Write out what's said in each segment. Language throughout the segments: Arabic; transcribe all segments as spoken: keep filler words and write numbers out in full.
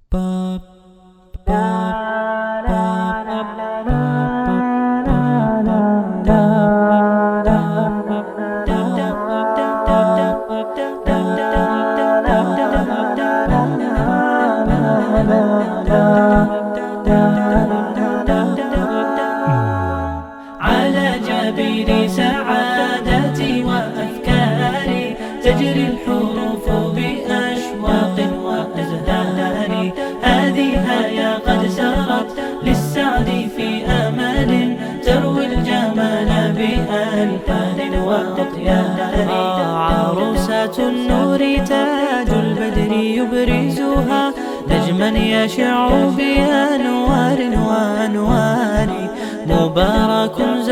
على جبين سعادتي وأفكاري تجري الحروف بأشواق وأزهار. هذه هيا قد سرت للسعد في أمل تروي الجمال بألحان وأطيار. عروسة النور تاج البدر يبرزها نجما يشع بأنوار وأنوار. مبارك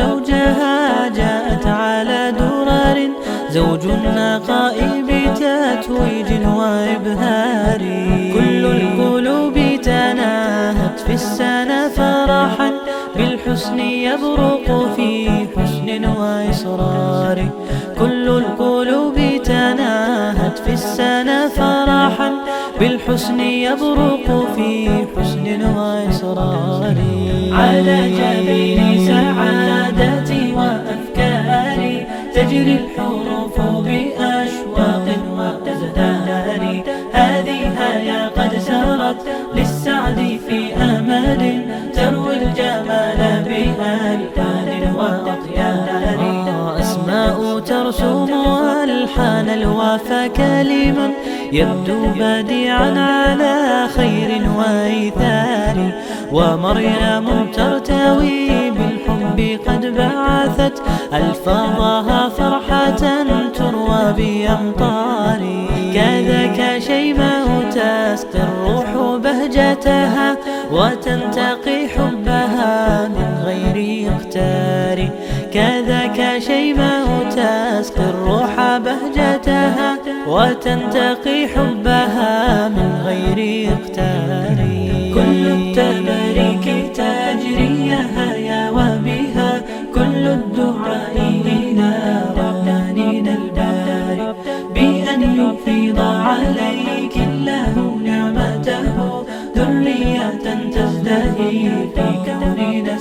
زوجها جاءت على درر زوج النقاء بتتويج وإبهار. كل القلوب تناهت في السنة فرحا بالحسن يبرق في حسن وإصرار. كل القلوب تناهت في السنة فرحا بالحسن يبرق في حسن وإصرار. على جبين سعادتي وأفكاري تجري الحروف بأشواق وأزهار. هذه هيا قد سرت للسعد في أمل تروي الجمال بألحان وأطيار. أسماء ترسم ألحان الوفا كلما يبدو بديعا على خير وإيثار. ومريم ترتوي بالحب قد بعثت ألفاظها فرحة تروى بأمطار. كذاك شيماء تسقي الروح بهجتها وتنتقي حبها من غير اختار. كذاك شيماء تسقي الروح بهجتها وتنتقي حبها من غير اختار. كل التباريك تجري هيا وبها كل الدعاء إلى ربانينا الباري بأن يفيض عليك الله نعمته ذرية تزدهي في كوننا